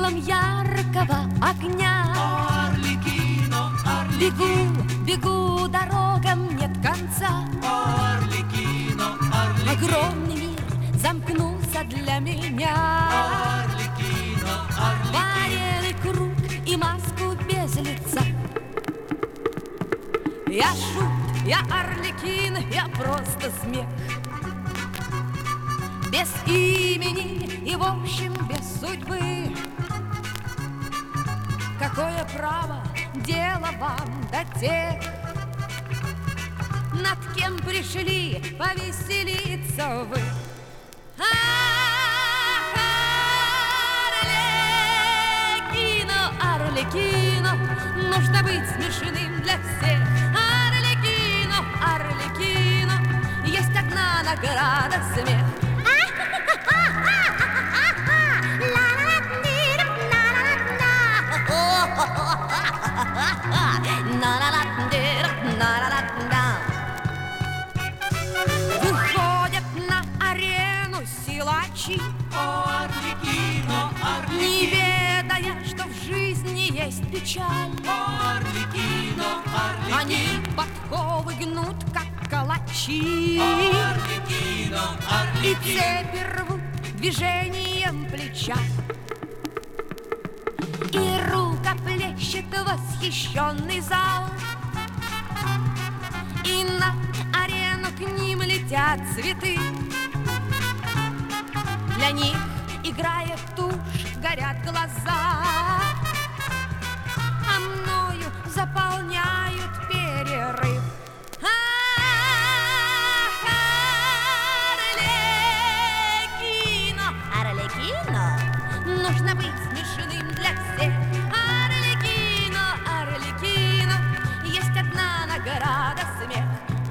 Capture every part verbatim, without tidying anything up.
светом яркого огня. Арлекино, Арлекино, Бегу, бегу, дорогам нет конца. Арлекино, Арлекино, Огромный мир замкнулся для меня. Арлекино, Арлекино, Вареный круг и маску без лица. Я шут, я Арлекин, я просто смех. Без имени и, в общем, без судьбы. Какое право дело вам до тех, над кем пришли повеселиться вы? Ах, Арлекино, Арлекино, нужно быть смешным для всех. Арлекино, Арлекино, есть одна награда — смех. Выходят на арену силачи, Арлекино, не Арлекино, ведая, что в жизни есть печаль. Арлекино, Они Арлекино, подковы гнут, как калачи, Арлекино, и Арлекино, цепи рвут движением плеча. И рукоплещет восхищенный зал, и на арену к ним летят цветы. Для них играет тушь, горят глаза, а мною заполняют перерыв. Ах, Арлекино, Арлекино, нужно быть смешным для всех. Арлекино, Арлекино, есть одна награда — смех.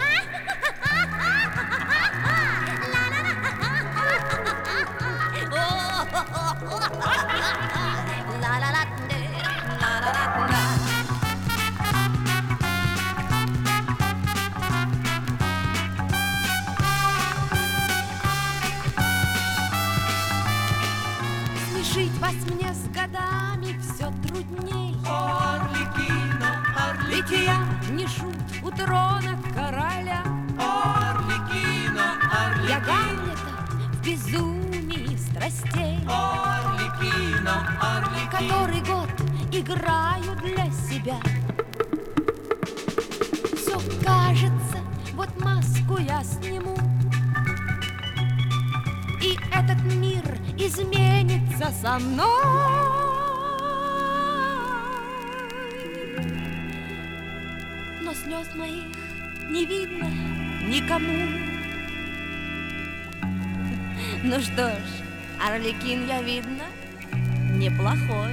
Смешить вас мне с годами все трудней, Арлекино, ведь Арлекино, я не шут у трона короля. Арлекино, Я Арлекино, Гамлета в безумии страстей, Арлекино, Арлекино, который год играю для себя. Все кажется, вот маску я сниму, и этот мир изменится со мной. Но слез моих не видно никому. Ну что ж, Арлекин, я, видно, неплохой.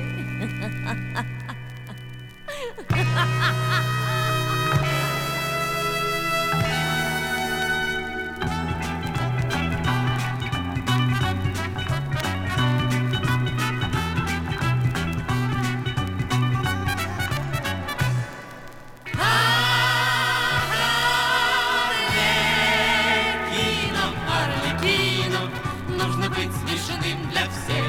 Арлекино, Арлекино, нужно быть смешным для всех.